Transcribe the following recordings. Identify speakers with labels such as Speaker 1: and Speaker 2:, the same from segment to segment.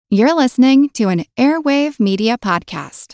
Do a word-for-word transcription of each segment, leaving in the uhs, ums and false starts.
Speaker 1: You're listening to an Airwave Media Podcast.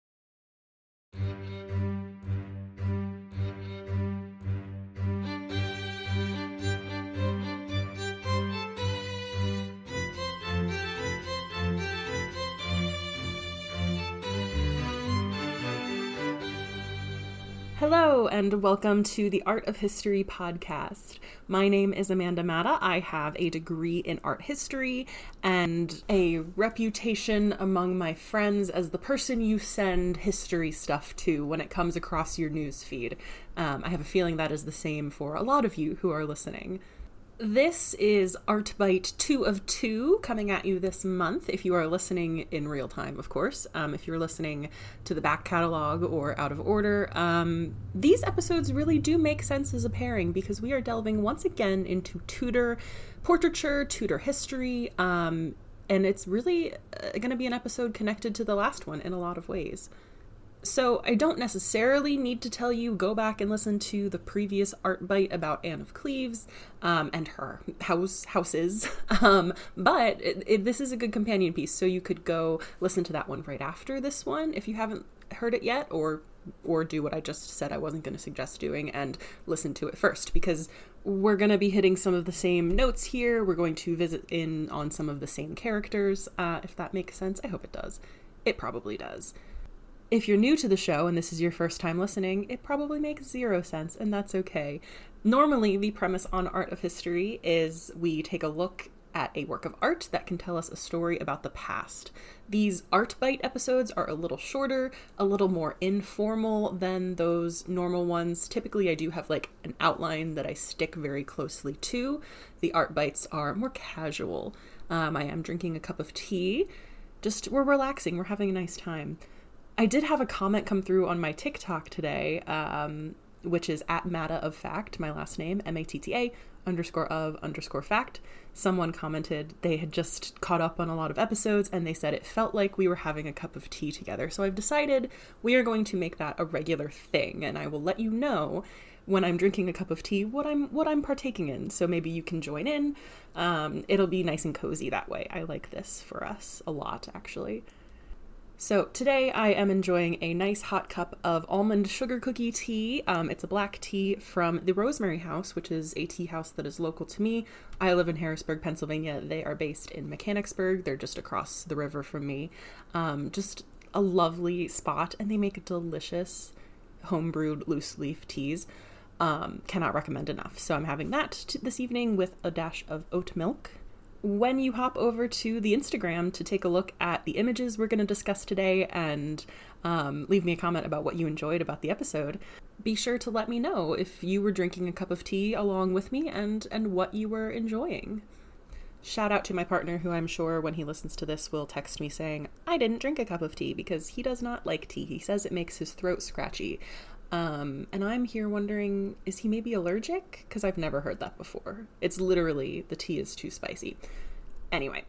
Speaker 2: Hello, and welcome to the Art of History podcast. My name is Amanda Matta. I have a degree in art history and a reputation among my friends as the person you send history stuff to when it comes across your news feed. Um, I have a feeling that is the same for a lot of you who are listening. This is Art Bite two of two coming at you this month, if you are listening in real time, of course. Um, if you're listening to the back catalog or out of order, um, these episodes really do make sense as a pairing because we are delving once again into Tudor portraiture, Tudor history, um, and it's really uh, going to be an episode connected to the last one in a lot of ways. So I don't necessarily need to tell you, go back and listen to the previous Art Bite about Anne of Cleves um, and her house houses, um, but it, it, this is a good companion piece, so you could go listen to that one right after this one if you haven't heard it yet, or or do what I just said I wasn't going to suggest doing and listen to it first, because we're going to be hitting some of the same notes here. We're going to visit in on some of the same characters, uh, if that makes sense. I hope it does. It probably does. If you're new to the show and this is your first time listening, it probably makes zero sense, and that's okay. Normally, the premise on Art of History is we take a look at a work of art that can tell us a story about the past. These Art Bite episodes are a little shorter, a little more informal than those normal ones. Typically, I do have like an outline that I stick very closely to. The Art Bites are more casual. Um, I am drinking a cup of tea. Just, we're relaxing, we're having a nice time. I did have a comment come through on my TikTok today, um, which is at Matta of Fact, my last name, M A T T A underscore of underscore fact. Someone commented they had just caught up on a lot of episodes and they said it felt like we were having a cup of tea together. So I've decided we are going to make that a regular thing, and I will let you know when I'm drinking a cup of tea what I'm what I'm partaking in. So maybe you can join in. Um, it'll be nice and cozy that way. I like this for us a lot, actually. So today I am enjoying a nice hot cup of almond sugar cookie tea. Um, it's a black tea from the Rosemary House, which is a tea house that is local to me. I live in Harrisburg, Pennsylvania. They are based in Mechanicsburg. They're just across the river from me. Um, just a lovely spot, and they make delicious homebrewed loose leaf teas. Um, cannot recommend enough. So I'm having that t- this evening with a dash of oat milk. When you hop over to the Instagram to take a look at the images we're going to discuss today and um, leave me a comment about what you enjoyed about the episode, be sure to let me know if you were drinking a cup of tea along with me and, and what you were enjoying. Shout out to my partner, who I'm sure when he listens to this will text me saying, I didn't drink a cup of tea, because he does not like tea. He says it makes his throat scratchy. Um, and I'm here wondering, is he maybe allergic? Because I've never heard that before. It's literally, the tea is too spicy. Anyway,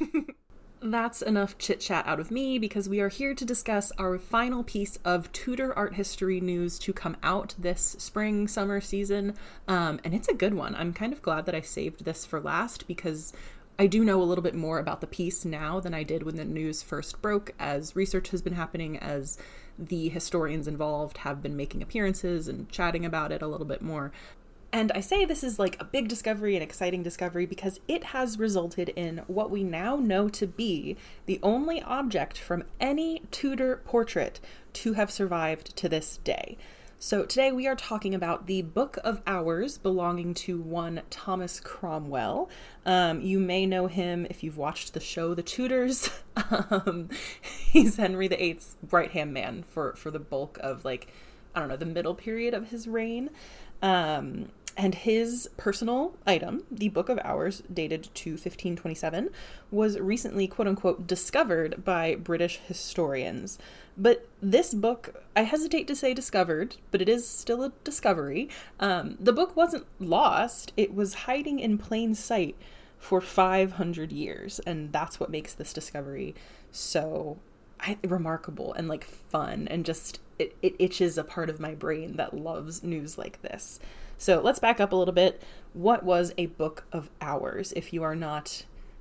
Speaker 2: that's enough chit chat out of me, because we are here to discuss our final piece of Tudor art history news to come out this spring, summer season. Um, and it's a good one. I'm kind of glad that I saved this for last, because I do know a little bit more about the piece now than I did when the news first broke, as research has been happening, as the historians involved have been making appearances and chatting about it a little bit more. And I say this is like a big discovery, an exciting discovery, because it has resulted in what we now know to be the only object from any Tudor portrait to have survived to this day. So today we are talking about the Book of Hours belonging to one Thomas Cromwell. Um, you may know him if you've watched the show The Tudors. um, he's Henry the Eighth's right-hand man for, for the bulk of, like, I don't know, the middle period of his reign. Um, and his personal item, the Book of Hours, dated to fifteen twenty-seven, was recently, quote-unquote, discovered by British historians. But this book, I hesitate to say discovered, but it is still a discovery. Um, the book wasn't lost. It was hiding in plain sight for five hundred years. And that's what makes this discovery so I, remarkable and, like, fun. And just, it, it itches a part of my brain that loves news like this. So let's back up a little bit. What was a Book of Hours? If you are not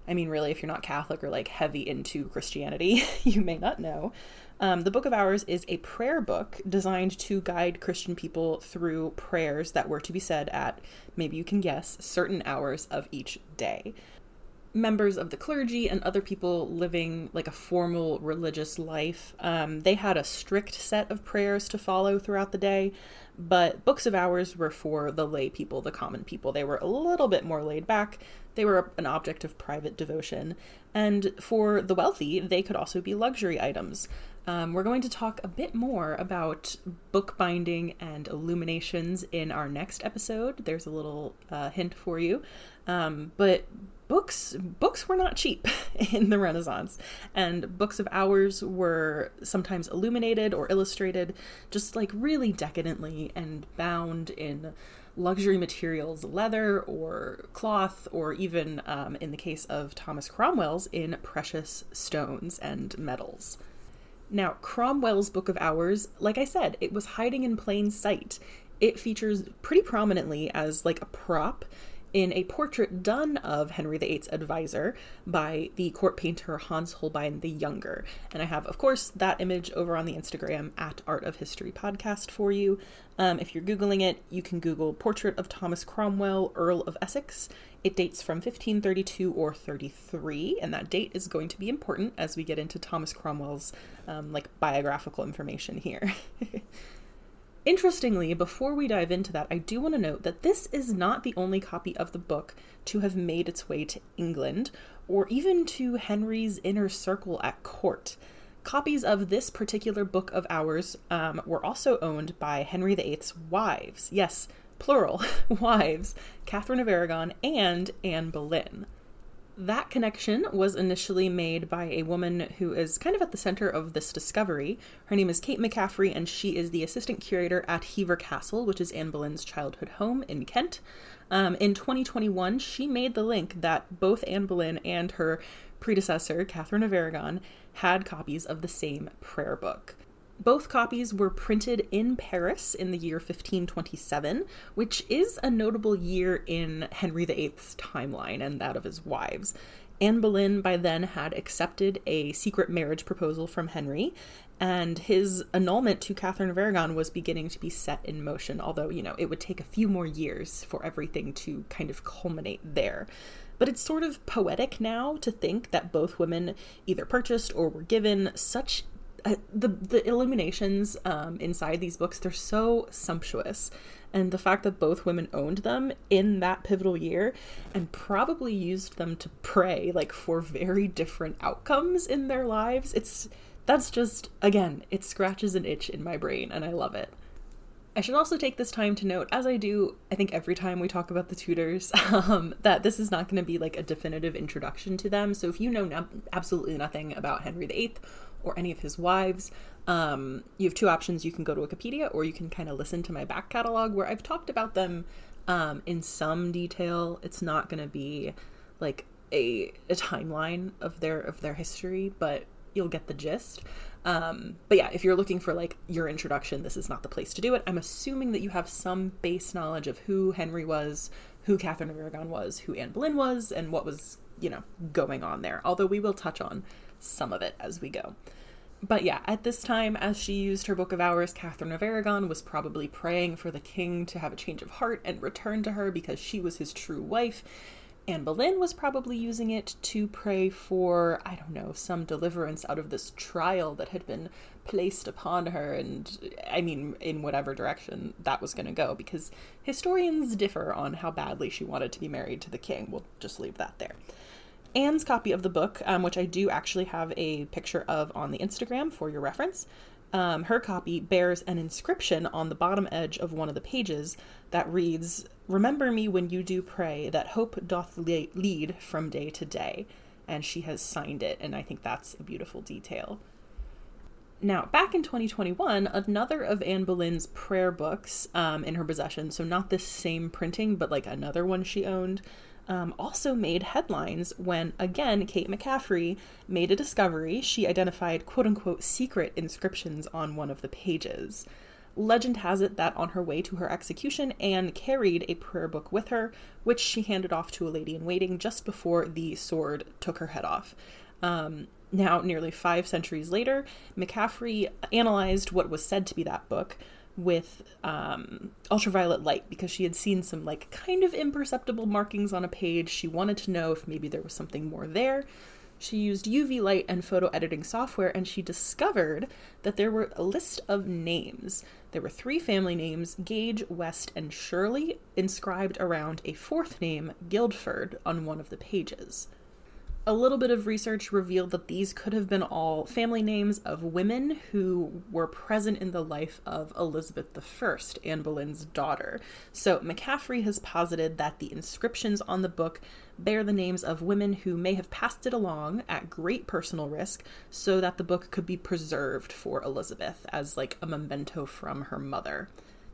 Speaker 2: I mean, really, if you're not Catholic or like heavy into Christianity, you may not know. Um, the Book of Hours is a prayer book designed to guide Christian people through prayers that were to be said at, maybe you can guess, certain hours of each day. Members of the clergy and other people living like a formal religious life, um, they had a strict set of prayers to follow throughout the day, but Books of Hours were for the lay people, the common people. They were a little bit more laid back. They were an object of private devotion. And for the wealthy, they could also be luxury items. Um, we're going to talk a bit more about bookbinding and illuminations in our next episode. There's a little uh, hint for you. Um, but books books were not cheap in the Renaissance, and Books of Hours were sometimes illuminated or illustrated just like really decadently and bound in luxury materials, leather or cloth, or even um, in the case of Thomas Cromwell's, in precious stones and metals. Now, Cromwell's Book of Hours, like I said, it was hiding in plain sight. It features pretty prominently as like a prop in a portrait done of Henry the Eighth's advisor by the court painter Hans Holbein the Younger. And I have, of course, that image over on the Instagram at Art of History Podcast for you. Um, if you're Googling it, you can Google Portrait of Thomas Cromwell, Earl of Essex. It dates from fifteen thirty-two or thirty-three, and that date is going to be important as we get into Thomas Cromwell's um, like biographical information here. Interestingly, before we dive into that, I do want to note that this is not the only copy of the book to have made its way to England, or even to Henry's inner circle at court. Copies of this particular Book of Hours um, were also owned by Henry the Eighth's wives. Yes, plural, wives, Catherine of Aragon and Anne Boleyn. That connection was initially made by a woman who is kind of at the center of this discovery. Her name is Kate McCaffrey, and she is the assistant curator at Hever Castle, which is Anne Boleyn's childhood home in Kent. Um, in twenty twenty-one, she made the link that both Anne Boleyn and her predecessor, Catherine of Aragon, had copies of the same prayer book. Both copies were printed in Paris in the year fifteen twenty-seven, which is a notable year in Henry the Eighth's timeline and that of his wives. Anne Boleyn by then had accepted a secret marriage proposal from Henry, and his annulment to Catherine of Aragon was beginning to be set in motion, although, you know, it would take a few more years for everything to kind of culminate there. But it's sort of poetic now to think that both women either purchased or were given such Uh, the the illuminations um, inside these books, they're so sumptuous, and the fact that both women owned them in that pivotal year and probably used them to pray like for very different outcomes in their lives, it's that's just, again, it scratches an itch in my brain, and I love it. I should also take this time to note, as I do, I think every time we talk about the Tudors, um, that this is not going to be like a definitive introduction to them. So if you know no- absolutely nothing about Henry the Eighth or any of his wives, um, you have two options. You can go to Wikipedia, or you can kind of listen to my back catalog where I've talked about them um, in some detail. It's not going to be like a, a timeline of their of their history, but you'll get the gist. Um, but yeah, if you're looking for like your introduction, this is not the place to do it. I'm assuming that you have some base knowledge of who Henry was, who Catherine of Aragon was, who Anne Boleyn was, and what was, you know, going on there. Although we will touch on some of it as we go. But yeah, at this time, as she used her Book of Hours, Catherine of Aragon was probably praying for the king to have a change of heart and return to her because she was his true wife. Anne Boleyn was probably using it to pray for, I don't know, some deliverance out of this trial that had been placed upon her, and I mean, in whatever direction that was going to go, because historians differ on how badly she wanted to be married to the king. We'll just leave that there. Anne's copy of the book, um, which I do actually have a picture of on the Instagram for your reference, um, her copy bears an inscription on the bottom edge of one of the pages that reads, "Remember me when you do pray, that hope doth le- lead from day to day." And she has signed it, and I think that's a beautiful detail. Now, back in twenty twenty-one, another of Anne Boleyn's prayer books um, in her possession, so not this same printing, but like another one she owned, Um, also made headlines when, again, Kate McCaffrey made a discovery. She identified quote-unquote secret inscriptions on one of the pages. Legend has it that on her way to her execution, Anne carried a prayer book with her, which she handed off to a lady in waiting just before the sword took her head off. Um, now, nearly five centuries later, McCaffrey analyzed what was said to be that book with um, ultraviolet light because she had seen some like kind of imperceptible markings on a page. She wanted to know if maybe there was something more there. She used U V light and photo editing software, and she discovered that there were a list of names. There were three family names, Gage, West, and Shirley, inscribed around a fourth name, Guildford, on one of the pages. A little bit of research revealed that these could have been all family names of women who were present in the life of Elizabeth the First, Anne Boleyn's daughter. So McCaffrey has posited that the inscriptions on the book bear the names of women who may have passed it along at great personal risk so that the book could be preserved for Elizabeth as like a memento from her mother.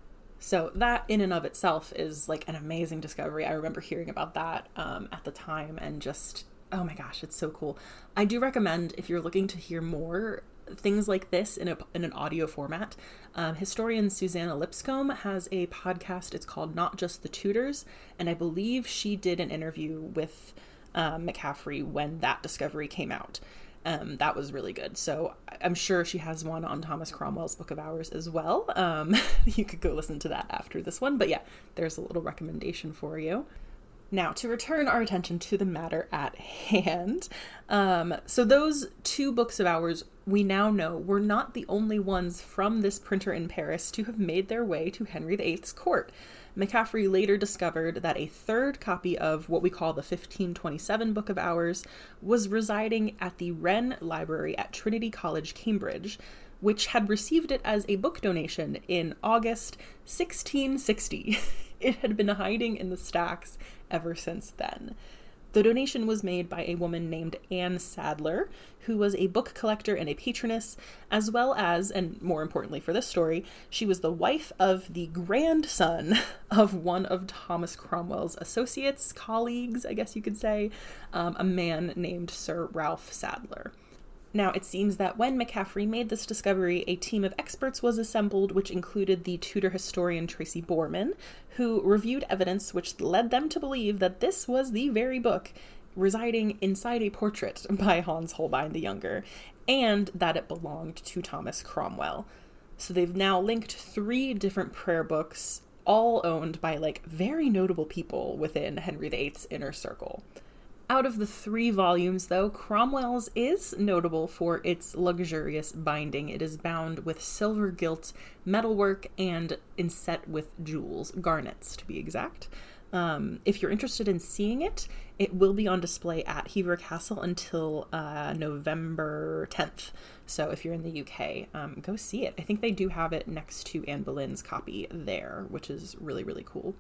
Speaker 2: So that in and of itself is like an amazing discovery. I remember hearing about that um, at the time and just... oh my gosh, it's so cool. I do recommend, if you're looking to hear more things like this in a in an audio format, um, historian Susanna Lipscomb has a podcast. It's called Not Just the Tudors, and I believe she did an interview with um, McCaffrey when that discovery came out. Um, that was really good. So I'm sure she has one on Thomas Cromwell's Book of Hours as well. Um, you could go listen to that after this one. But yeah, there's a little recommendation for you. Now, to return our attention to the matter at hand, um, so those two books of hours we now know were not the only ones from this printer in Paris to have made their way to Henry the Eighth's court. McCaffrey later discovered that a third copy of what we call the fifteen twenty-seven Book of Hours was residing at the Wren Library at Trinity College, Cambridge, which had received it as a book donation in August sixteen sixty. It had been hiding in the stacks ever since then. The donation was made by a woman named Anne Sadler, who was a book collector and a patroness, as well as, and more importantly for this story, she was the wife of the grandson of one of Thomas Cromwell's associates, colleagues, I guess you could say, um, a man named Sir Ralph Sadler. Now, it seems that when McCaffrey made this discovery, a team of experts was assembled, which included the Tudor historian Tracy Borman, who reviewed evidence which led them to believe that this was the very book residing inside a portrait by Hans Holbein the Younger, and that it belonged to Thomas Cromwell. So they've now linked three different prayer books, all owned by, like, very notable people within Henry the Eighth's inner circle. Out of the three volumes, though, Cromwell's is notable for its luxurious binding. It is bound with silver gilt metalwork and inset with jewels, garnets to be exact. Um, if you're interested in seeing it, it will be on display at Hever Castle until uh, November tenth. So if you're in the U K, um, go see it. I think they do have it next to Anne Boleyn's copy there, which is really, really cool.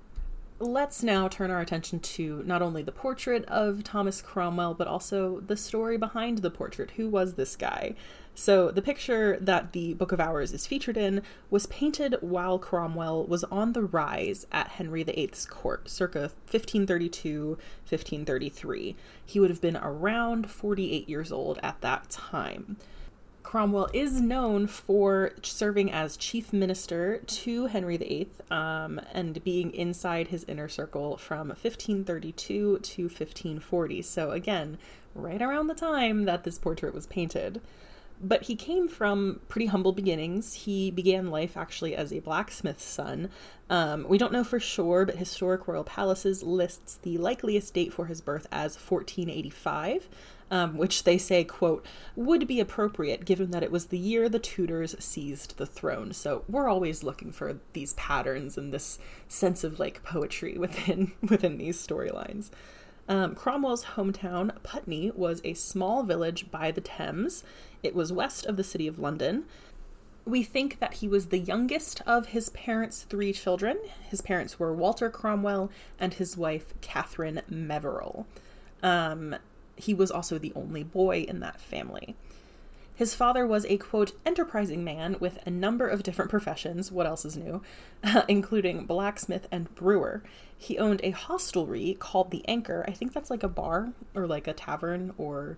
Speaker 2: Let's now turn our attention to not only the portrait of Thomas Cromwell, but also the story behind the portrait. Who was this guy? So the picture that the Book of Hours is featured in was painted while Cromwell was on the rise at Henry the Eighth's court, circa fifteen thirty-two to fifteen thirty-three. He would have been around forty-eight years old at that time. Cromwell is known for serving as chief minister to Henry the Eighth um, and being inside his inner circle from fifteen thirty-two to fifteen forty. So again, right around the time that this portrait was painted. But he came from pretty humble beginnings. He began life actually as a blacksmith's son. Um, we don't know for sure, but Historic Royal Palaces lists the likeliest date for his birth as fourteen eighty-five, um, which they say, quote, would be appropriate given that it was the year the Tudors seized the throne. So we're always looking for these patterns and this sense of like poetry within within these storylines. Um, Cromwell's hometown, Putney, was a small village by the Thames. It was west of the city of London. We think that he was the youngest of his parents' three children. His parents were Walter Cromwell and his wife, Catherine Meverell. Um, he was also the only boy in that family. His father was a, quote, enterprising man with a number of different professions, what else is new, uh, including blacksmith and brewer. He owned a hostelry called The Anchor. I think that's like a bar or like a tavern or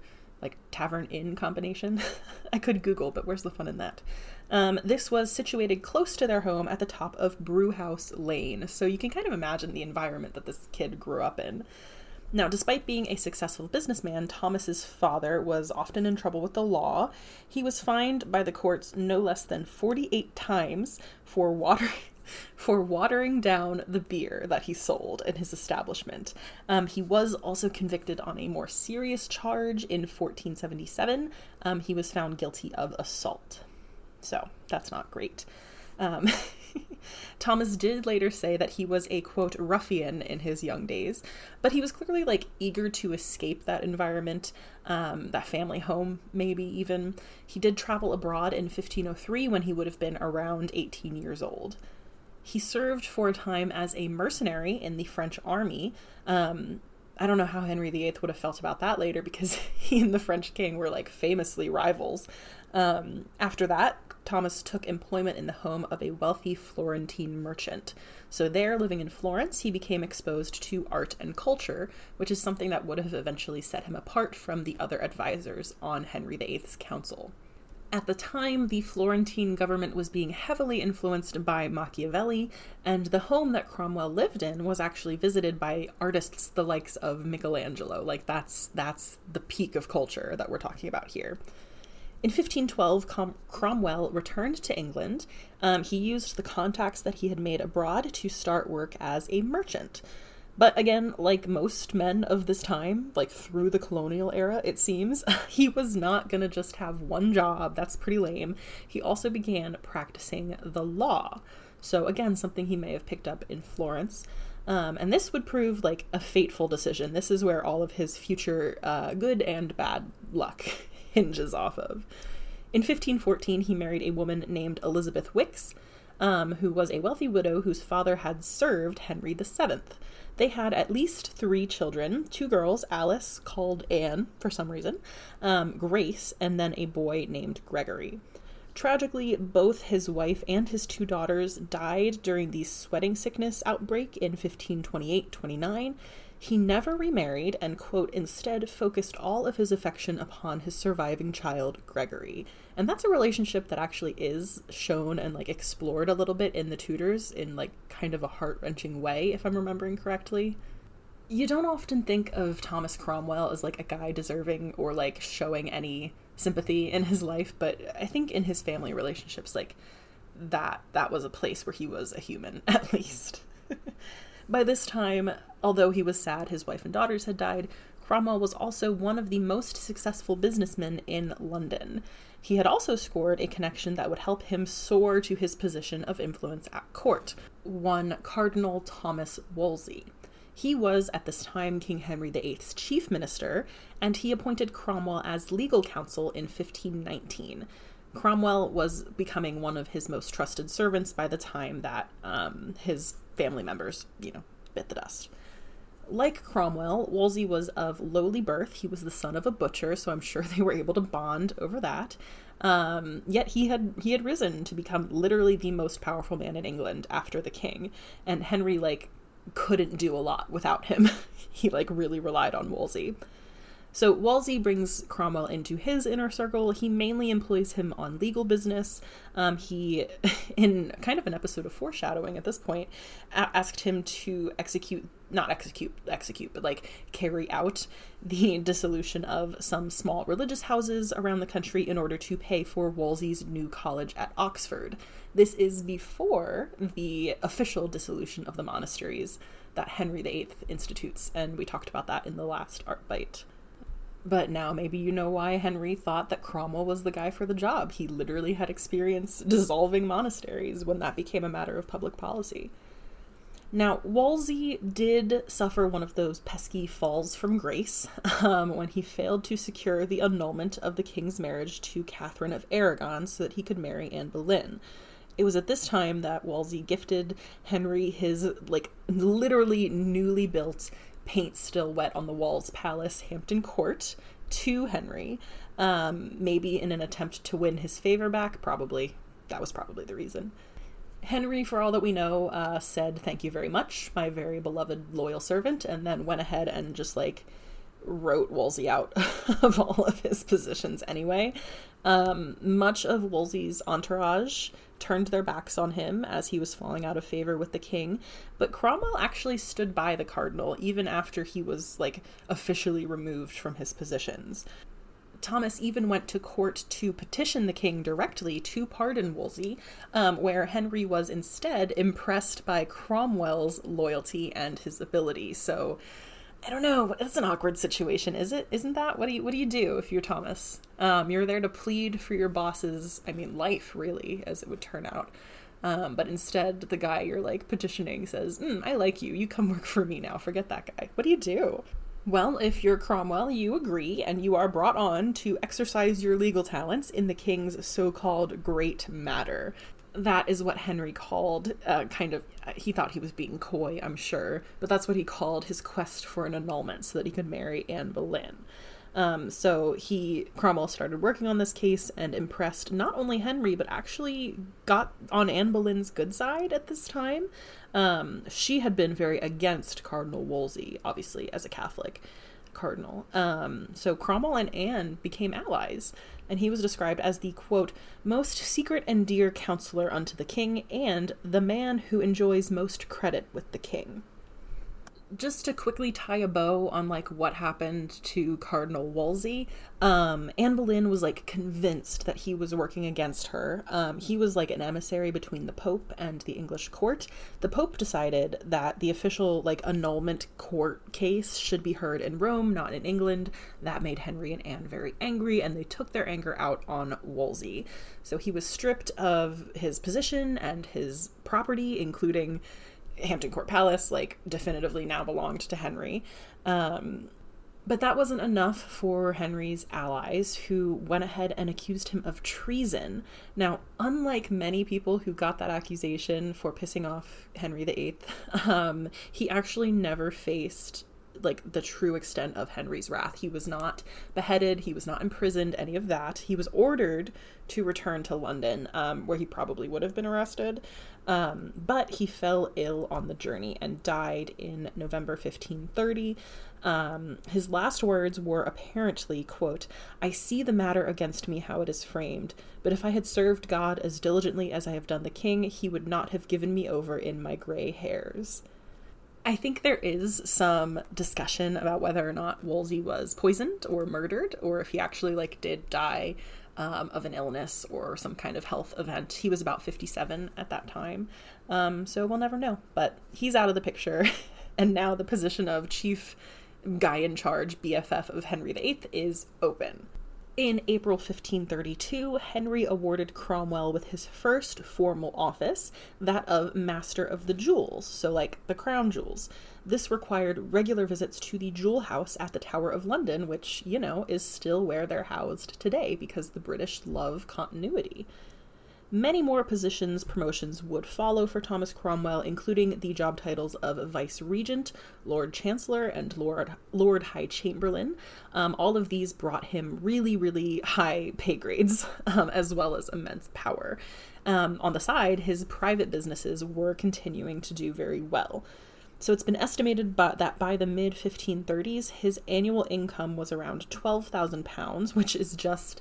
Speaker 2: like tavern inn combination. I could Google, but where's the fun in that? Um, this was situated close to their home at the top of Brewhouse Lane, so you can kind of imagine the environment that this kid grew up in. Now, despite being a successful businessman, Thomas's father was often in trouble with the law. He was fined by the courts no less than forty-eight times for water for watering down the beer that he sold in his establishment. Um, he was also convicted on a more serious charge in fourteen seventy-seven. Um, he was found guilty of assault. So that's not great. Um, Thomas did later say that he was a, quote, ruffian in his young days, but he was clearly, like, eager to escape that environment, um, that family home, maybe even. He did travel abroad in fifteen oh three when he would have been around eighteen years old. He served for a time as a mercenary in the French army. Um, I don't know how Henry the Eighth would have felt about that later, because he and the French king were, like, famously rivals. Um, after that, Thomas took employment in the home of a wealthy Florentine merchant. So there, living in Florence, he became exposed to art and culture, which is something that would have eventually set him apart from the other advisors on Henry the Eighth's council. At the time, the Florentine government was being heavily influenced by Machiavelli, and the home that Cromwell lived in was actually visited by artists the likes of Michelangelo. Like, that's that's the peak of culture that we're talking about here. In fifteen twelve, Com- Cromwell returned to England. Um, he used the contacts that he had made abroad to start work as a merchant. But again, like most men of this time, like through the colonial era, it seems, he was not going to just have one job. That's pretty lame. He also began practicing the law. So again, something he may have picked up in Florence. Um, and this would prove like a fateful decision. This is where all of his future uh, good and bad luck hinges off of. In fifteen fourteen, he married a woman named Elizabeth Wicks, um, who was a wealthy widow whose father had served Henry the Seventh. They had at least three children, two girls, Alice, called Anne for some reason, um, Grace, and then a boy named Gregory. Tragically, both his wife and his two daughters died during the sweating sickness outbreak in fifteen twenty-eight twenty-nine. He never remarried and, quote, instead focused all of his affection upon his surviving child, Gregory. And that's a relationship that actually is shown and, like, explored a little bit in the Tudors in, like, kind of a heart-wrenching way, if I'm remembering correctly. You don't often think of Thomas Cromwell as, like, a guy deserving or, like, showing any sympathy in his life, but I think in his family relationships, like, that, that was a place where he was a human, at least. By this time, although he was sad his wife and daughters had died, Cromwell was also one of the most successful businessmen in London. He had also scored a connection that would help him soar to his position of influence at court, one Cardinal Thomas Wolsey. He was, at this time, King Henry the Eighth's chief minister, and he appointed Cromwell as legal counsel in fifteen nineteen. Cromwell was becoming one of his most trusted servants by the time that um, his family members, you know, bit the dust. Like Cromwell, Wolsey was of lowly birth. He was the son of a butcher, so I'm sure they were able to bond over that. Um, yet he had he had risen to become literally the most powerful man in England after the king, and Henry, like, couldn't do a lot without him. He, like, really relied on Wolsey. So Wolsey brings Cromwell into his inner circle. He mainly employs him on legal business. Um, he, in kind of an episode of foreshadowing at this point, a- asked him to execute, not execute, execute, but like carry out the dissolution of some small religious houses around the country in order to pay for Wolsey's new college at Oxford. This is before the official dissolution of the monasteries that Henry the Eighth institutes, and we talked about that in the last Art Bite. But now maybe you know why Henry thought that Cromwell was the guy for the job. He literally had experience dissolving monasteries when that became a matter of public policy. Now, Wolsey did suffer one of those pesky falls from grace um, when he failed to secure the annulment of the king's marriage to Catherine of Aragon so that he could marry Anne Boleyn. It was at this time that Wolsey gifted Henry his, like, literally newly built, paint still wet on the walls palace, Hampton Court, to Henry, um, maybe in an attempt to win his favor back. Probably. That was probably the reason. Henry, for all that we know, uh, said, "Thank you very much, my very beloved loyal servant," and then went ahead and just, like, wrote Wolsey out of all of his positions anyway. Um, much of Wolsey's entourage turned their backs on him as he was falling out of favor with the king, but Cromwell actually stood by the cardinal even after he was, like, officially removed from his positions. Thomas even went to court to petition the king directly to pardon Wolsey, um, where Henry was instead impressed by Cromwell's loyalty and his ability. So, I don't know, that's an awkward situation, is it? Isn't that? What do you, what do you do if you're Thomas? Um, you're there to plead for your boss's, I mean, life, really, as it would turn out. Um, but instead, the guy you're, like, petitioning says, mm, I like you, you come work for me now, forget that guy. What do you do? Well, if you're Cromwell, you agree, and you are brought on to exercise your legal talents in the king's so-called great matter. That is what Henry called, uh, kind of, he thought he was being coy, I'm sure, but that's what he called his quest for an annulment so that he could marry Anne Boleyn. Um, so he, Cromwell started working on this case and impressed not only Henry, but actually got on Anne Boleyn's good side at this time. Um, she had been very against Cardinal Wolsey, obviously, as a Catholic cardinal. Um, so Cromwell and Anne became allies, and he was described as the, quote, most secret and dear counselor unto the king, and the man who enjoys most credit with the king. Just to quickly tie a bow on, like, what happened to Cardinal Wolsey, um, Anne Boleyn was, like, convinced that he was working against her. Um, he was, like, an emissary between the Pope and the English court. The Pope decided that the official, like, annulment court case should be heard in Rome, not in England. That made Henry and Anne very angry, and they took their anger out on Wolsey. So he was stripped of his position and his property, including Hampton Court Palace, like, definitively now belonged to Henry. Um, but that wasn't enough for Henry's allies, who went ahead and accused him of treason. Now, unlike many people who got that accusation for pissing off Henry the Eighth, um, he actually never faced, like, the true extent of Henry's wrath. He was not beheaded, he was not imprisoned, any of that. He was ordered to return to London, um, where he probably would have been arrested. Um, but he fell ill on the journey and died in November fifteen thirty. Um, his last words were apparently, quote, I see the matter against me how it is framed, but if I had served God as diligently as I have done the king, he would not have given me over in my gray hairs. I think there is some discussion about whether or not Wolsey was poisoned or murdered, or if he actually, like, did die um, of an illness or some kind of health event. He was about fifty-seven at that time, um, so we'll never know. But he's out of the picture, and now the position of chief guy in charge, B F F of Henry the Eighth, is open. In April fifteen thirty-two, Henry awarded Cromwell with his first formal office, that of Master of the Jewels, so like the crown jewels. This required regular visits to the Jewel House at the Tower of London, which, you know, is still where they're housed today because the British love continuity. Many more positions promotions would follow for Thomas Cromwell, including the job titles of Vice Regent, Lord Chancellor, and Lord Lord High Chamberlain. Um, all of these brought him really, really high pay grades, um, as well as immense power. Um, on the side, his private businesses were continuing to do very well. So it's been estimated by, that by the mid fifteen thirties, his annual income was around twelve thousand pounds, which is just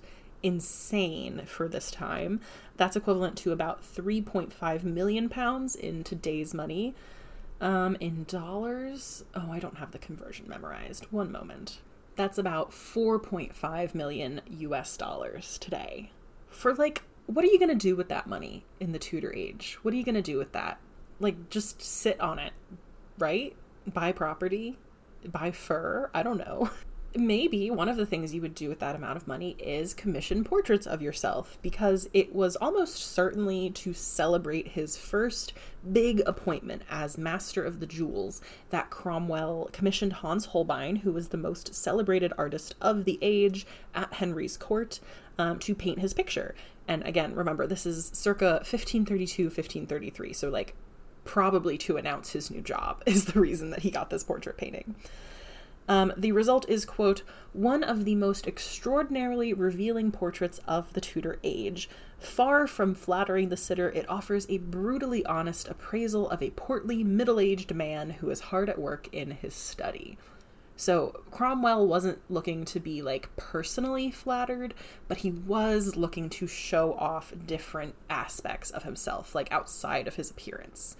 Speaker 2: insane for this time. That's equivalent to about three point five million pounds in today's money. Um, in dollars, oh, I don't have the conversion memorized. One moment. That's about four point five million U S dollars today. For, like, what are you going to do with that money in the Tudor age? What are you going to do with that? Like, just sit on it, right? Buy property? Buy fur? I don't know. Maybe one of the things you would do with that amount of money is commission portraits of yourself, because it was almost certainly to celebrate his first big appointment as Master of the Jewels that Cromwell commissioned Hans Holbein, who was the most celebrated artist of the age at Henry's court, um, to paint his picture. And again, remember, this is circa fifteen thirty-two, fifteen thirty-three, so like probably to announce his new job is the reason that he got this portrait painting. Um, the result is, quote, one of the most extraordinarily revealing portraits of the Tudor age. Far from flattering the sitter, it offers a brutally honest appraisal of a portly, middle-aged man who is hard at work in his study. So Cromwell wasn't looking to be like personally flattered, but he was looking to show off different aspects of himself, like outside of his appearance.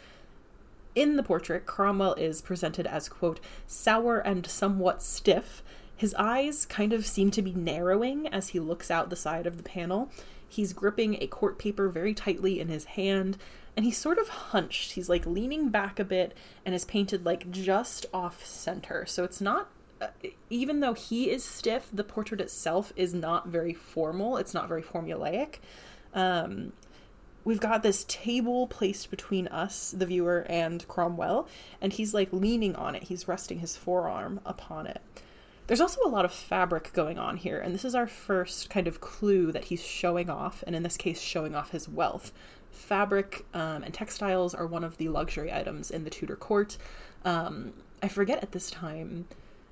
Speaker 2: In the portrait, Cromwell is presented as, quote, sour and somewhat stiff. His eyes kind of seem to be narrowing as he looks out the side of the panel. He's gripping a court paper very tightly in his hand, and he's sort of hunched. He's like leaning back a bit and is painted like just off center. So it's not, uh, even though he is stiff, the portrait itself is not very formal. It's not very formulaic. Um, we've got this table placed between us, the viewer, and Cromwell, and he's like leaning on it. He's resting his forearm upon it. There's also a lot of fabric going on here, and this is our first kind of clue that he's showing off, and in this case, showing off his wealth. Fabric um, and textiles are one of the luxury items in the Tudor court. Um, I forget at this time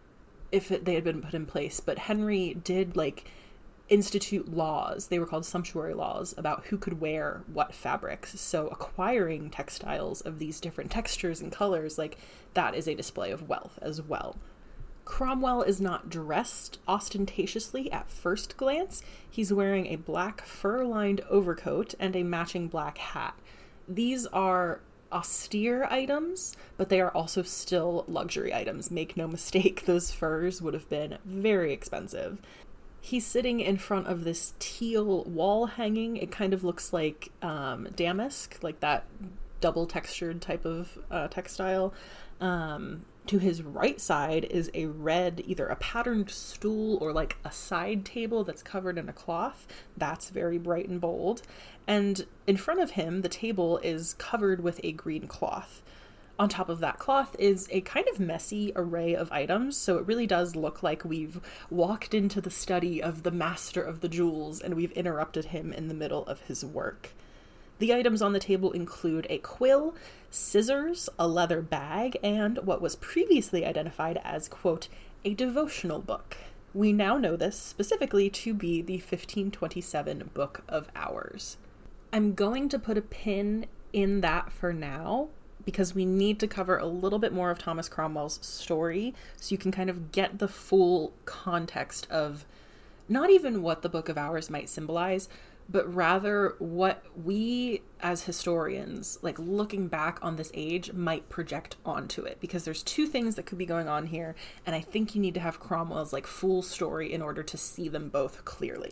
Speaker 2: if it, they had been put in place, but Henry did, like, institute laws. They were called sumptuary laws about who could wear what fabrics. So acquiring textiles of these different textures and colors, like, that is a display of wealth as well. Cromwell is not dressed ostentatiously at first glance. He's wearing a black fur-lined overcoat and a matching black hat. These are austere items, but they are also still luxury items. Make no mistake, those furs would have been very expensive. He's sitting in front of this teal wall hanging. It kind of looks like um, damask, like that double textured type of uh, textile. Um, to his right side is a red, either a patterned stool or like a side table that's covered in a cloth. That's very bright and bold. And in front of him, the table is covered with a green cloth. On top of that cloth is a kind of messy array of items, so it really does look like we've walked into the study of the master of the jewels and we've interrupted him in the middle of his work. The items on the table include a quill, scissors, a leather bag, and what was previously identified as, quote, a devotional book. We now know this specifically to be the fifteen twenty-seven Book of Hours. I'm going to put a pin in that for now, because we need to cover a little bit more of Thomas Cromwell's story so you can kind of get the full context of not even what the Book of Hours might symbolize, but rather what we as historians, like looking back on this age, might project onto it. Because there's two things that could be going on here, and I think you need to have Cromwell's like full story in order to see them both clearly.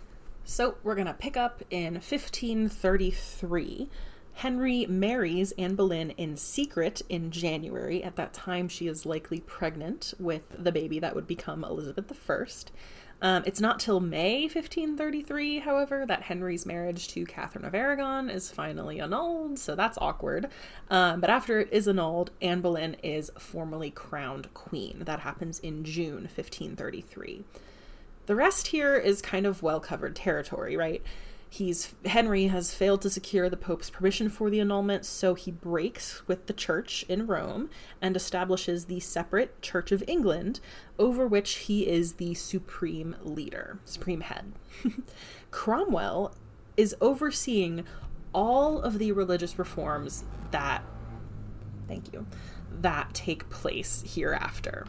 Speaker 2: So we're gonna pick up in fifteen thirty-three. Henry marries Anne Boleyn in secret in January. At that time, she is likely pregnant with the baby that would become Elizabeth the First. Um, it's not till May fifteen thirty-three, however, that Henry's marriage to Catherine of Aragon is finally annulled, so that's awkward. Um, but after it is annulled, Anne Boleyn is formally crowned queen. That happens in June fifteen thirty-three. The rest here is kind of well-covered territory, right? He's Henry has failed to secure the Pope's permission for the annulment, so he breaks with the Church in Rome and establishes the separate Church of England, over which he is the supreme leader, supreme head. Cromwell is overseeing all of the religious reforms that, thank you, that take place hereafter.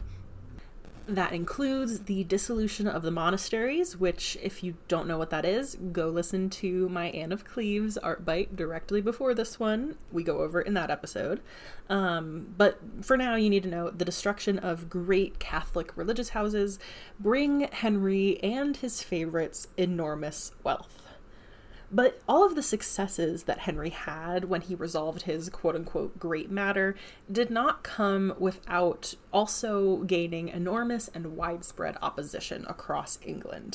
Speaker 2: That includes the dissolution of the monasteries, which, if you don't know what that is, go listen to my Anne of Cleves art bite directly before this one. We go over it in that episode. Um, but for now, you need to know the destruction of great Catholic religious houses bring Henry and his favorites enormous wealth. But all of the successes that Henry had when he resolved his quote-unquote great matter did not come without also gaining enormous and widespread opposition across England.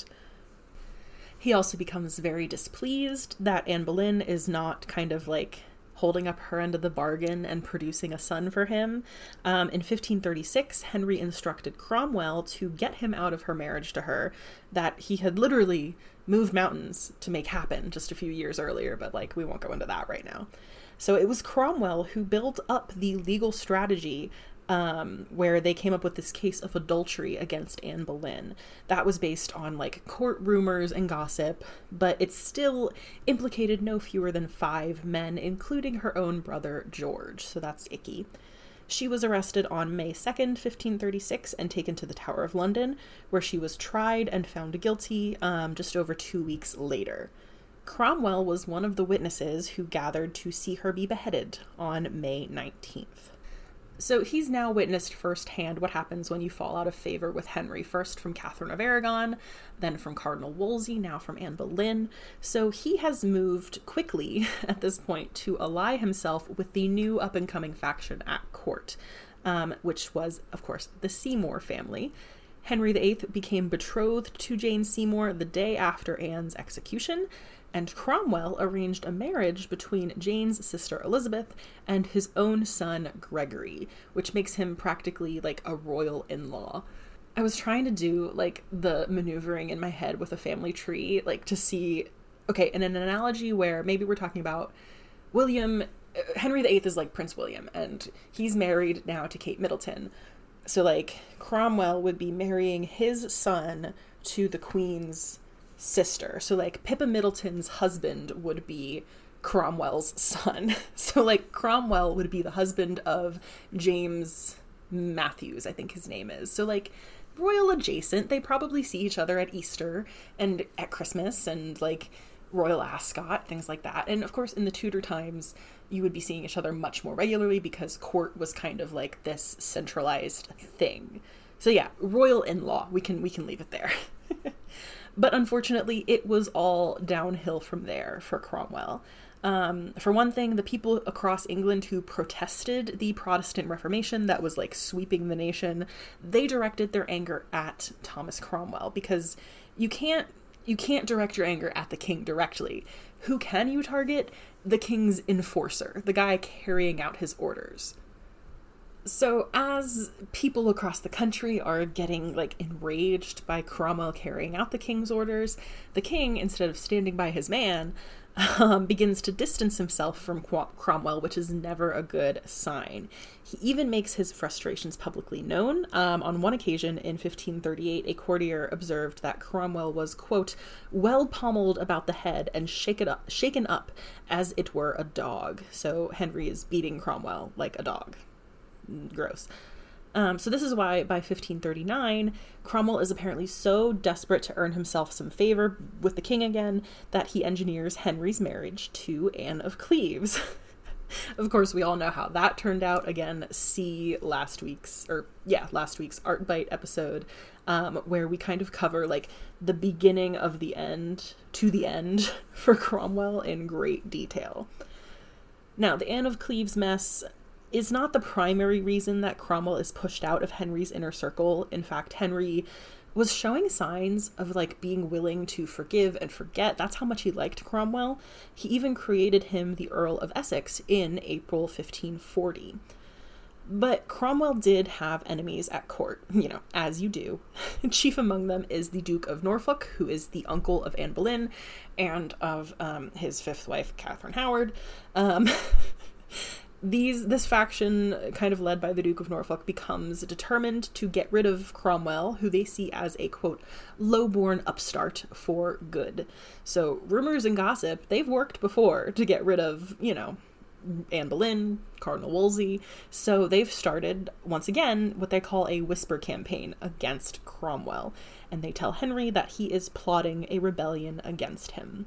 Speaker 2: He also becomes very displeased that Anne Boleyn is not kind of like holding up her end of the bargain and producing a son for him. Um, in fifteen thirty-six, Henry instructed Cromwell to get him out of her marriage to her, that he had literally moved mountains to make happen just a few years earlier, but like we won't go into that right now. So it was Cromwell who built up the legal strategy um, where they came up with this case of adultery against Anne Boleyn. That was based on like court rumors and gossip, but it still implicated no fewer than five men, including her own brother George. So that's icky. She was arrested on May second, fifteen thirty-six, and taken to the Tower of London, where she was tried and found guilty um, just over two weeks later. Cromwell was one of the witnesses who gathered to see her be beheaded on May nineteenth. So he's now witnessed firsthand what happens when you fall out of favor with Henry, first from Catherine of Aragon, then from Cardinal Wolsey, now from Anne Boleyn. So he has moved quickly at this point to ally himself with the new up-and-coming faction at court, um, which was, of course, the Seymour family. Henry the Eighth became betrothed to Jane Seymour the day after Anne's execution, and Cromwell arranged a marriage between Jane's sister Elizabeth and his own son Gregory, which makes him practically like a royal in-law. I was trying to do like the maneuvering in my head with a family tree, like to see, okay, in an analogy where maybe we're talking about William, Henry the Eighth is like Prince William, and he's married now to Kate Middleton. So like Cromwell would be marrying his son to the Queen's sister. So like Pippa Middleton's husband would be Cromwell's son. So like Cromwell would be the husband of James Matthews, I think his name is. So like royal adjacent. They probably see each other at Easter and at Christmas and like Royal Ascot, things like that. And of course in the Tudor times you would be seeing each other much more regularly because court was kind of like this centralized thing. So yeah, royal in-law, we can we can leave it there. But unfortunately, it was all downhill from there for Cromwell. Um, for one thing, the people across England who protested the Protestant Reformation that was like sweeping the nation, they directed their anger at Thomas Cromwell, because you can't you can't direct your anger at the king directly. Who can you target? The king's enforcer, the guy carrying out his orders. So as people across the country are getting like enraged by Cromwell carrying out the king's orders, the king, instead of standing by his man, um, begins to distance himself from Qu- Cromwell, which is never a good sign. He even makes his frustrations publicly known. Um, on one occasion in fifteen thirty-eight, a courtier observed that Cromwell was, quote, well pommeled about the head and shaken up, shaken up as it were a dog. So Henry is beating Cromwell like a dog. Gross. Um, so this is why by fifteen thirty-nine, Cromwell is apparently so desperate to earn himself some favor with the king again that he engineers Henry's marriage to Anne of Cleves. Of course, we all know how that turned out. Again, see last week's, or yeah, last week's Art Bite episode, um, where we kind of cover like the beginning of the end to the end for Cromwell in great detail. Now, the Anne of Cleves mess is not the primary reason that Cromwell is pushed out of Henry's inner circle. In fact, Henry was showing signs of like being willing to forgive and forget. That's how much he liked Cromwell. He even created him the Earl of Essex in April fifteen forty. But Cromwell did have enemies at court, you know, as you do. Chief among them is the Duke of Norfolk, who is the uncle of Anne Boleyn and of um, his fifth wife, Catherine Howard. Um, These, this faction, kind of led by the Duke of Norfolk, becomes determined to get rid of Cromwell, who they see as a, quote, low-born upstart for good. So rumors and gossip, they've worked before to get rid of, you know, Anne Boleyn, Cardinal Wolsey. So they've started, once again, what they call a whisper campaign against Cromwell. And they tell Henry that he is plotting a rebellion against him.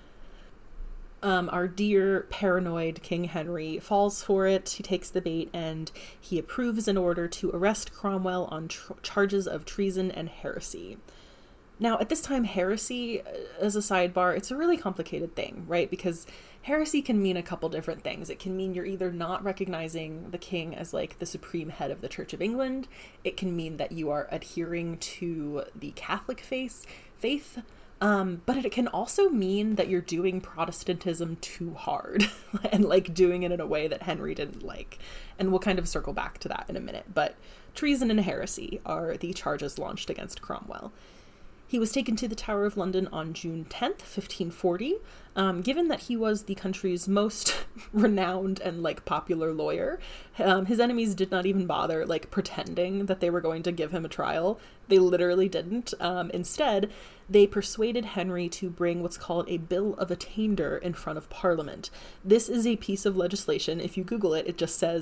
Speaker 2: Um, our dear paranoid King Henry falls for it. He takes the bait and he approves an order to arrest Cromwell on tr- charges of treason and heresy. Now, at this time, heresy, as a sidebar, it's a really complicated thing, right? Because heresy can mean a couple different things. It can mean you're either not recognizing the king as like the supreme head of the Church of England. It can mean that you are adhering to the Catholic faith, faith. Um, but it can also mean that you're doing Protestantism too hard and like doing it in a way that Henry didn't like. And we'll kind of circle back to that in a minute. But treason and heresy are the charges launched against Cromwell. He was taken to the Tower of London on June tenth, fifteen forty. Um, given that he was the country's most renowned and like popular lawyer, um, his enemies did not even bother like pretending that they were going to give him a trial. They literally didn't. Um, instead, they persuaded Henry to bring what's called a Bill of Attainder in front of Parliament. This is a piece of legislation. If you Google it, it just says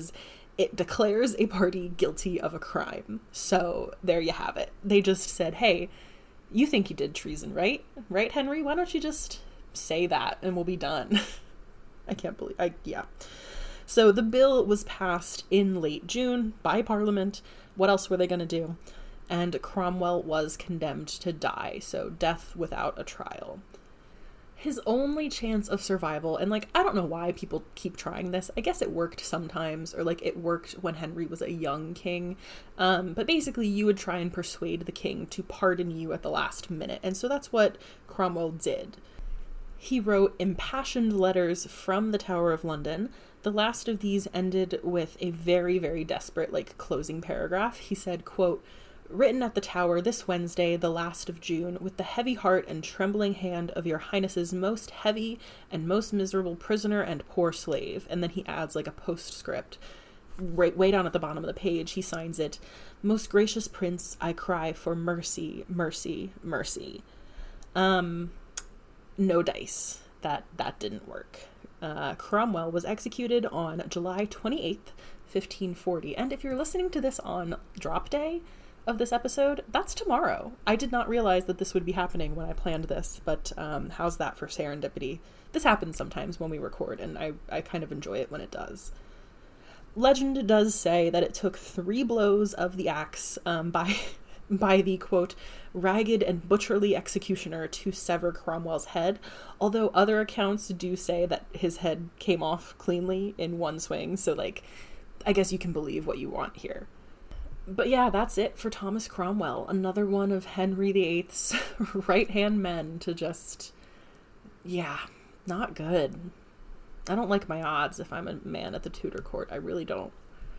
Speaker 2: it declares a party guilty of a crime. So there you have it. They just said, hey, you think you did treason, right? Right, Henry? Why don't you just say that and we'll be done? I can't believe, I, yeah. So the bill was passed in late June by Parliament. What else were they going to do? And Cromwell was condemned to die, so death without a trial. His only chance of survival, and like, I don't know why people keep trying this. I guess it worked sometimes, or like it worked when Henry was a young king. Um, but basically you would try and persuade the king to pardon you at the last minute. And so that's what Cromwell did. He wrote impassioned letters from the Tower of London. The last of these ended with a very, very desperate, like, closing paragraph. He said, quote, "Written at the Tower this Wednesday, the last of June, with the heavy heart and trembling hand of your Highness's most heavy and most miserable prisoner and poor slave." And then he adds, like, a postscript. Right, way down at the bottom of the page, he signs it, "Most gracious Prince, I cry for mercy, mercy, mercy." Um... No dice. That that didn't work. Uh, Cromwell was executed on July twenty-eighth, fifteen forty. And if you're listening to this on drop day of this episode, that's tomorrow. I did not realize that this would be happening when I planned this, but um, how's that for serendipity? This happens sometimes when we record, and I, I kind of enjoy it when it does. Legend does say that it took three blows of the axe um, by... by the, quote, ragged and butcherly executioner to sever Cromwell's head, although other accounts do say that his head came off cleanly in one swing, so, like, I guess you can believe what you want here. But yeah, that's it for Thomas Cromwell, another one of Henry the Eighth's right-hand men to just, yeah, not good. I don't like my odds if I'm a man at the Tudor court, I really don't.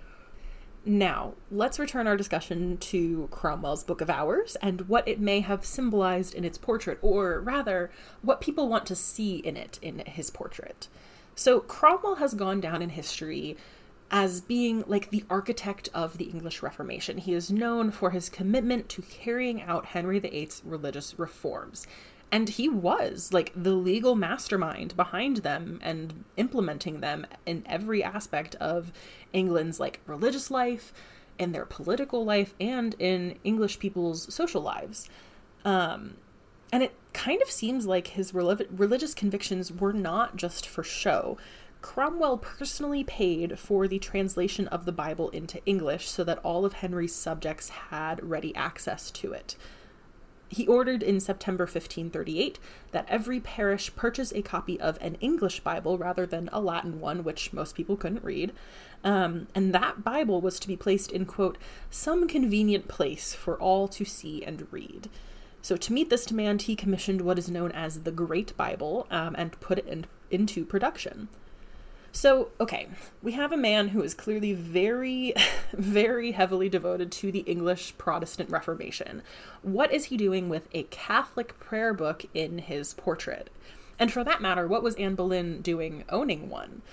Speaker 2: Now, let's return our discussion to Cromwell's Book of Hours and what it may have symbolized in its portrait, or rather, what people want to see in it in his portrait. So Cromwell has gone down in history as being like the architect of the English Reformation. He is known for his commitment to carrying out Henry the Eighth's religious reforms. And he was, like, the legal mastermind behind them and implementing them in every aspect of England's, like, religious life, in their political life, and in English people's social lives. Um, and it kind of seems like his rel- religious convictions were not just for show. Cromwell personally paid for the translation of the Bible into English so that all of Henry's subjects had ready access to it. He ordered in September fifteen thirty-eight that every parish purchase a copy of an English Bible rather than a Latin one, which most people couldn't read. Um, and that Bible was to be placed in, quote, some convenient place for all to see and read. So to meet this demand, he commissioned what is known as the Great Bible um, and put it in, into production. So, okay, we have a man who is clearly very, very heavily devoted to the English Protestant Reformation. What is he doing with a Catholic prayer book in his portrait? And for that matter, what was Anne Boleyn doing owning one?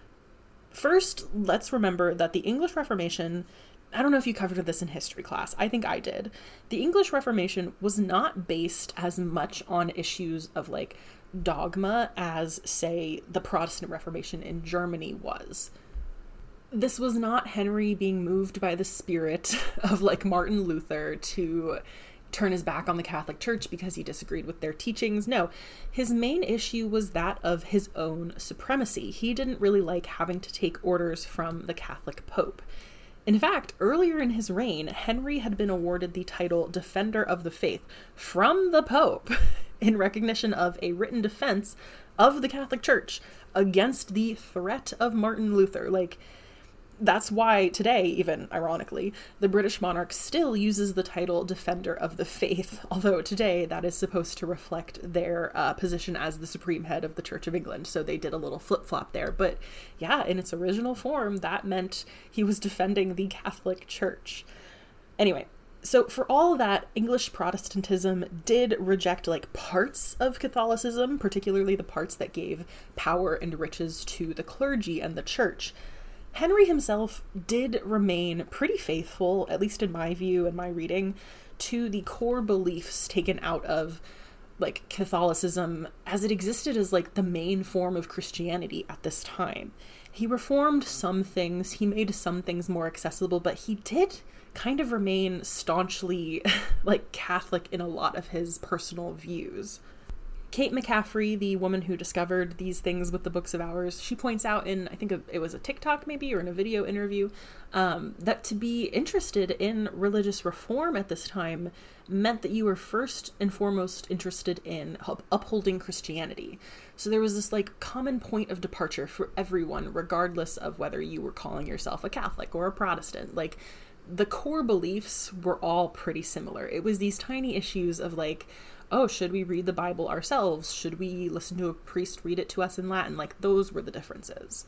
Speaker 2: First, let's remember that the English Reformation, I don't know if you covered this in history class, I think I did. The English Reformation was not based as much on issues of, like, dogma as, say, the Protestant Reformation in Germany was. This was not Henry being moved by the spirit of, like, Martin Luther to turn his back on the Catholic Church because he disagreed with their teachings. No, his main issue was that of his own supremacy. He didn't really like having to take orders from the Catholic Pope. In fact, earlier in his reign, Henry had been awarded the title Defender of the Faith from the Pope in recognition of a written defense of the Catholic Church against the threat of Martin Luther. Like, that's why today, even ironically, the British monarch still uses the title Defender of the Faith, although today that is supposed to reflect their uh, position as the supreme head of the Church of England, so they did a little flip-flop there. But yeah, in its original form, that meant he was defending the Catholic Church. Anyway, so for all of that, English Protestantism did reject, like, parts of Catholicism, particularly the parts that gave power and riches to the clergy and the church. Henry himself did remain pretty faithful, at least in my view and my reading, to the core beliefs taken out of like Catholicism as it existed as like the main form of Christianity at this time. He reformed some things, he made some things more accessible, but he did kind of remain staunchly like Catholic in a lot of his personal views. Kate McCaffrey, the woman who discovered these things with the Books of Hours, she points out in, I think it was a TikTok maybe, or in a video interview, um, that to be interested in religious reform at this time meant that you were first and foremost interested in up- upholding Christianity. So there was this like common point of departure for everyone, regardless of whether you were calling yourself a Catholic or a Protestant. Like, the core beliefs were all pretty similar. It was these tiny issues of like, oh, should we read the Bible ourselves? Should we listen to a priest read it to us in Latin? Like, those were the differences.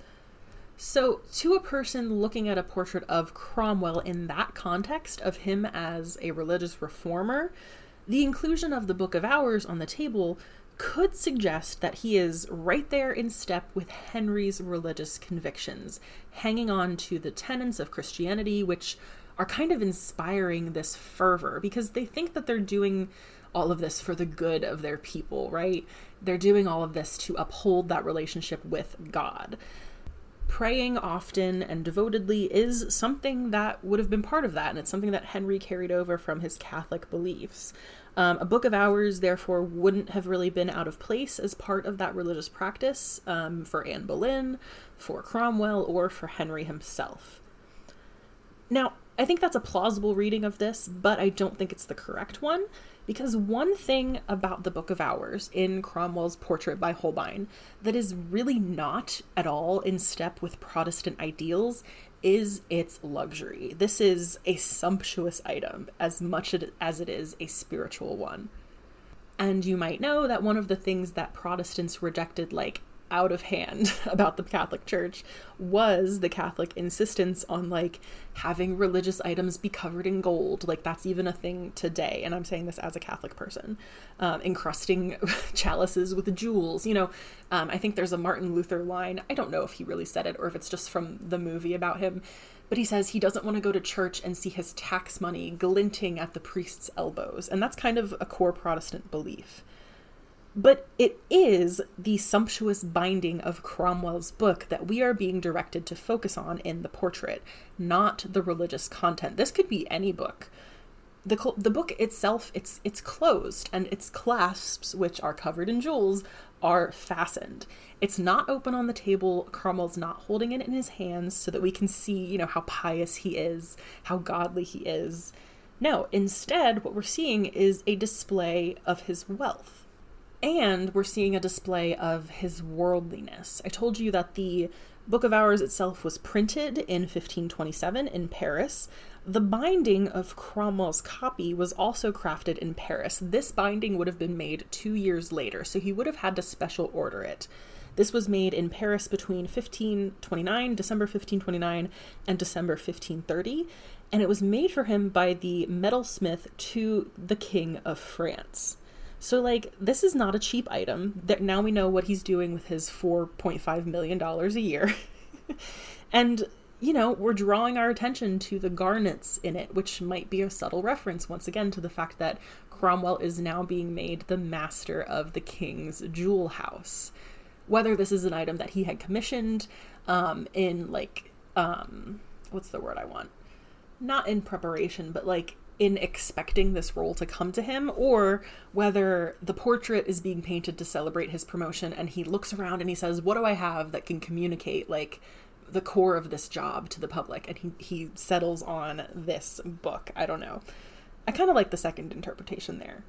Speaker 2: So to a person looking at a portrait of Cromwell in that context of him as a religious reformer, the inclusion of the Book of Hours on the table could suggest that he is right there in step with Henry's religious convictions, hanging on to the tenets of Christianity, which are kind of inspiring this fervor because they think that they're doing all of this for the good of their people, right? They're doing all of this to uphold that relationship with God. Praying often and devotedly is something that would have been part of that, and it's something that Henry carried over from his Catholic beliefs. Um, a Book of Hours, therefore, wouldn't have really been out of place as part of that religious practice um, for Anne Boleyn, for Cromwell, or for Henry himself. Now, I think that's a plausible reading of this, but I don't think it's the correct one, because one thing about the Book of Hours in Cromwell's portrait by Holbein that is really not at all in step with Protestant ideals is its luxury. This is a sumptuous item as much as it is a spiritual one. And you might know that one of the things that Protestants rejected like out of hand about the Catholic Church was the Catholic insistence on like having religious items be covered in gold. Like, that's even a thing today, and I'm saying this as a Catholic person. Um, encrusting chalices with jewels, you know. um, I think there's a Martin Luther line, I don't know if he really said it or if it's just from the movie about him, but he says he doesn't want to go to church and see his tax money glinting at the priest's elbows, and that's kind of a core Protestant belief. But it is the sumptuous binding of Cromwell's book that we are being directed to focus on in the portrait, not the religious content. This could be any book. The the book itself, it's it's closed, and its clasps, which are covered in jewels, are fastened. It's not open on the table. Cromwell's not holding it in his hands so that we can see, you know, how pious he is, how godly he is. No, instead, what we're seeing is a display of his wealth. And we're seeing a display of his worldliness. I told you that the Book of Hours itself was printed in fifteen twenty-seven in Paris. The binding of Cromwell's copy was also crafted in Paris. This binding would have been made two years later, so he would have had to special order it. This was made in Paris between fifteen twenty-nine, December fifteen twenty-nine, and December fifteen thirty, and it was made for him by the metalsmith to the King of France. So, like, this is not a cheap item. That now we know what he's doing with his four point five million dollars a year. And, you know, we're drawing our attention to the garnets in it, which might be a subtle reference, once again, to the fact that Cromwell is now being made the master of the king's jewel house. Whether this is an item that he had commissioned um, in, like, um, what's the word I want? Not in preparation, but, like, in expecting this role to come to him, or whether the portrait is being painted to celebrate his promotion and he looks around and he says, what do I have that can communicate like the core of this job to the public? And he, he settles on this book. I don't know. I kind of like the second interpretation there.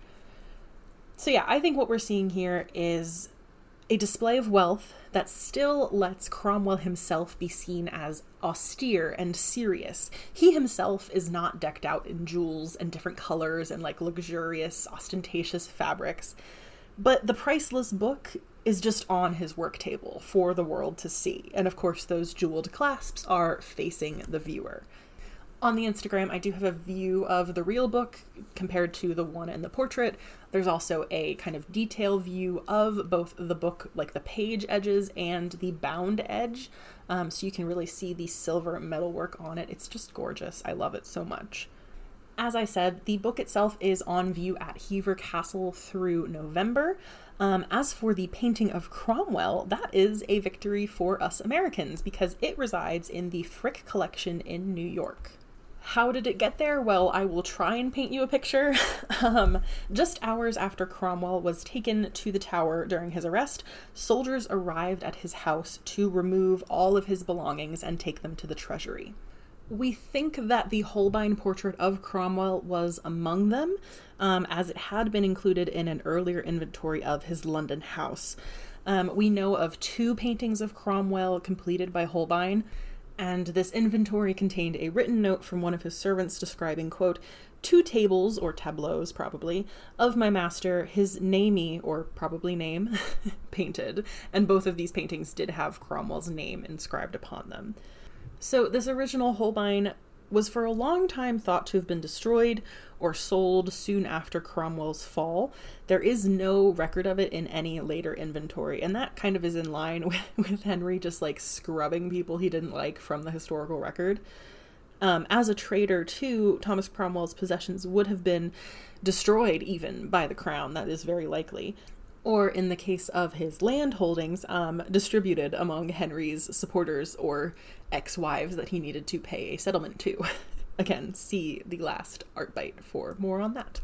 Speaker 2: So yeah, I think what we're seeing here is a display of wealth that still lets Cromwell himself be seen as austere and serious. He himself is not decked out in jewels and different colors and like luxurious, ostentatious fabrics, but the priceless book is just on his work table for the world to see. And of course, those jeweled clasps are facing the viewer. On the Instagram, I do have a view of the real book compared to the one in the portrait. There's also a kind of detail view of both the book, like the page edges and the bound edge. Um, so you can really see the silver metalwork on it. It's just gorgeous. I love it so much. As I said, the book itself is on view at Hever Castle through November. Um, as for the painting of Cromwell, that is a victory for us Americans because it resides in the Frick Collection in New York. How did it get there? Well, I will try and paint you a picture. um, just hours after Cromwell was taken to the Tower during his arrest, soldiers arrived at his house to remove all of his belongings and take them to the treasury. We think that the Holbein portrait of Cromwell was among them, um, as it had been included in an earlier inventory of his London house. Um, we know of two paintings of Cromwell completed by Holbein, and this inventory contained a written note from one of his servants describing, quote, two tables, or tableaus probably, of my master, his namey, or probably name, painted, and both of these paintings did have Cromwell's name inscribed upon them. So this original Holbein was for a long time thought to have been destroyed or sold soon after Cromwell's fall. There is no record of it in any later inventory, and that kind of is in line with, with Henry just like scrubbing people he didn't like from the historical record. Um, as a trader, too, Thomas Cromwell's possessions would have been destroyed even by the crown. That is very likely. Or in the case of his land holdings, um, distributed among Henry's supporters or ex-wives that he needed to pay a settlement to. Again, see the last art bite for more on that.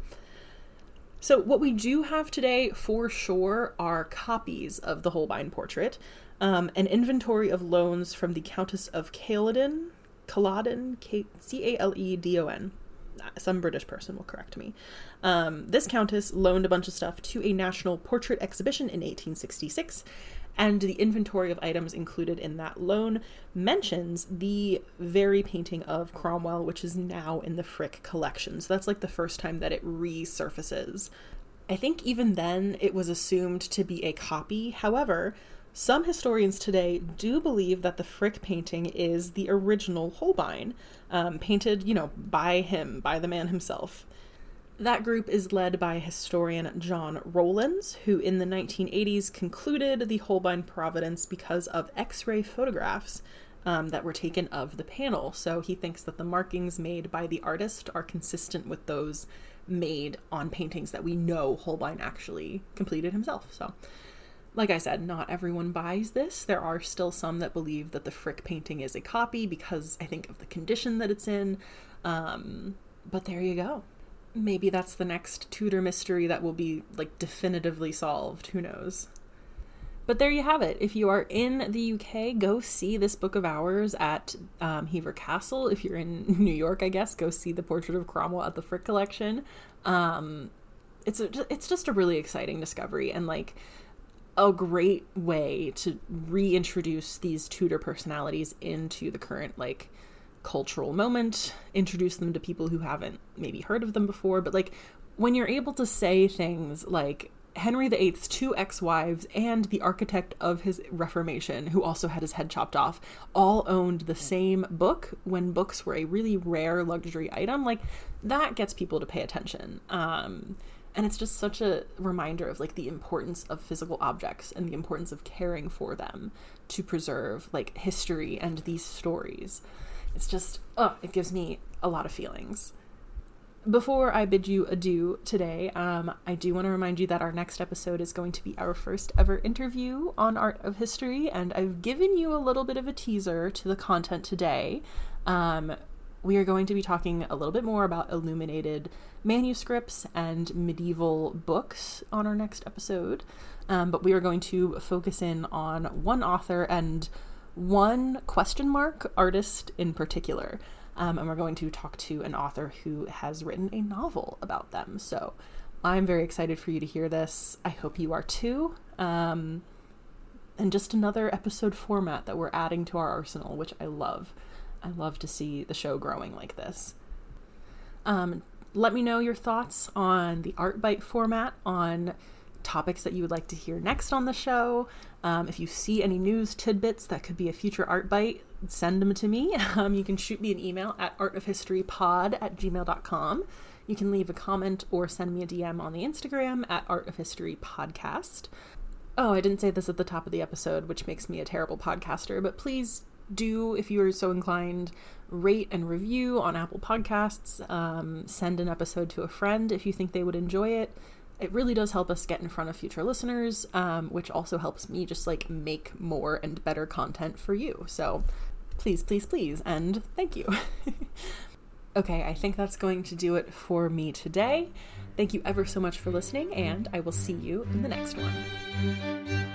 Speaker 2: So what we do have today for sure are copies of the Holbein portrait, um, an inventory of loans from the Countess of Caledon, Caledon, C A L E D O N. Some British person will correct me. Um, this countess loaned a bunch of stuff to a national portrait exhibition in eighteen sixty-six, and the inventory of items included in that loan mentions the very painting of Cromwell, which is now in the Frick collection. So that's like the first time that it resurfaces. I think even then it was assumed to be a copy. However, some historians today do believe that the Frick painting is the original Holbein, um, painted, you know, by him, by the man himself. That group is led by historian John Rowlands, who in the nineteen eighties concluded the Holbein Providence because of X-ray photographs um, that were taken of the panel. So he thinks that the markings made by the artist are consistent with those made on paintings that we know Holbein actually completed himself. So, like I said, not everyone buys this. There are still some that believe that the Frick painting is a copy because I think of the condition that it's in. Um, but there you go. Maybe that's the next Tudor mystery that will be like definitively solved. Who knows? But there you have it. If you are in the U K, go see this book of hours at um, Hever Castle. If you're in New York, I guess, go see the Portrait of Cromwell at the Frick Collection. Um, it's a, it's just a really exciting discovery and like a great way to reintroduce these Tudor personalities into the current like cultural moment, introduce them to people who haven't maybe heard of them before. But like when you're able to say things like Henry the Eighth's two ex-wives and the architect of his Reformation, who also had his head chopped off, all owned the same book when books were a really rare luxury item, like that gets people to pay attention. Um, and it's just such a reminder of like the importance of physical objects and the importance of caring for them to preserve like history and these stories. It's just, oh, it gives me a lot of feelings. Before I bid you adieu today, um, I do want to remind you that our next episode is going to be our first ever interview on Art of History, and I've given you a little bit of a teaser to the content today. Um, we are going to be talking a little bit more about illuminated manuscripts and medieval books on our next episode, um, but we are going to focus in on one author and one question mark artist in particular. Um, and we're going to talk to an author who has written a novel about them. So I'm very excited for you to hear this. I hope you are too. Um, and just another episode format that we're adding to our arsenal, which I love. I love to see the show growing like this. Um, let me know your thoughts on the Art Bite format, on topics that you would like to hear next on the show. Um, if you see any news tidbits that could be a future Art Bite, send them to me. Um, you can shoot me an email at artofhistorypod at gmail dot com. You can leave a comment or send me a D M on the Instagram at Art of History Podcast. Oh, I didn't say this at the top of the episode, which makes me a terrible podcaster, but please do, if you are so inclined, rate and review on Apple Podcasts. Um, send an episode to a friend if you think they would enjoy it. It really does help us get in front of future listeners, um, which also helps me just like make more and better content for you. So please, please, please, and thank you. Okay, I think that's going to do it for me today. Thank you ever so much for listening, and I will see you in the next one.